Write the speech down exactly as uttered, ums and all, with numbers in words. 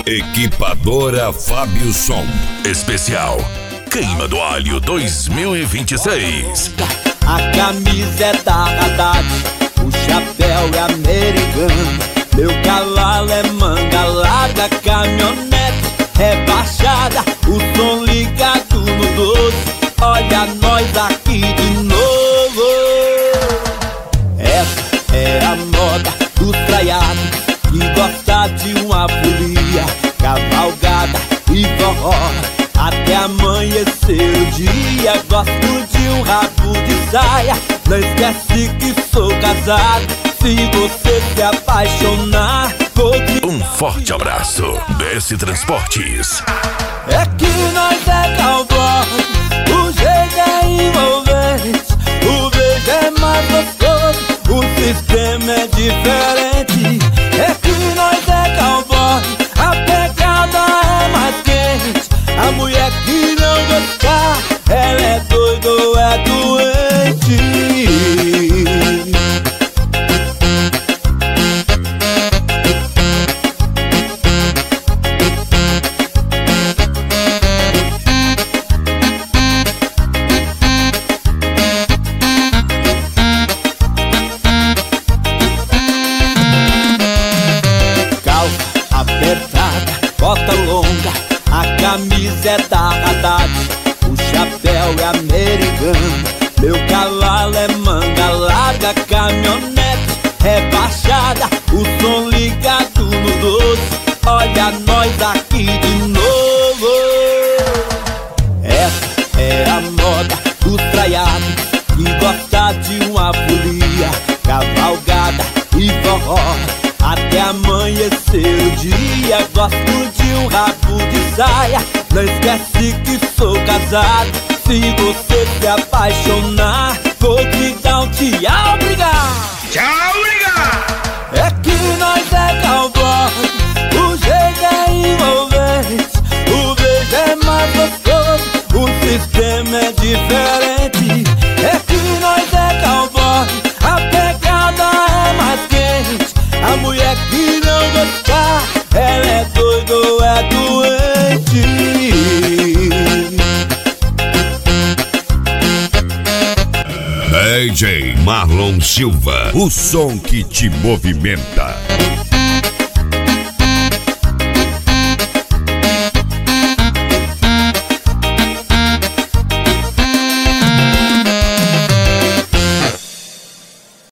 Equipadora Fábio Som. Especial Queima do Alho dois mil e vinte e seis. A camisa é da Haddad, o chapéu é americano, meu cavalo é manga larga, caminhonete rebaixada, o som ligado no doze. Olha nós aqui de novo. Essa é a moda dos traiados que gosta de uma folia, cavalgada e forró até amanhecer o dia. Gosto de um rabo de saia, não esquece que sou casado. Se você se apaixonar, vou te... Um forte abraço, B S Transportes. É que nós é cowboy, o jeito é envolvente, o beijo é mais gostoso, o sistema é diferente. É que nós é cowboy, a pegada é mais quente, a mulher que não gostar, ela é doida ou é doente. Bota longa, a camisa é da Haddad, o chapéu é americano, meu cavalo é manga larga, caminhonete rebaixada, o som ligado no doze. Olha nós aqui de novo. Essa é a moda dos traiados que gosta de uma folia, cavalgada e forró até amanhecer o dia. Gosto de um rabo de saia, não esquece que sou casado. Se você se apaixonar, vou te dar um tchau, obrigado. Tchau, obrigado. É que nós é cowboy, o jeito é envolvente, o beijo é mais gostoso, o sistema é diferente. É que nós é cowboy, a pegada é mais quente, a mulher que não gostar, ela é doida ou é doente. D J Marlon Silva, o som que te movimenta.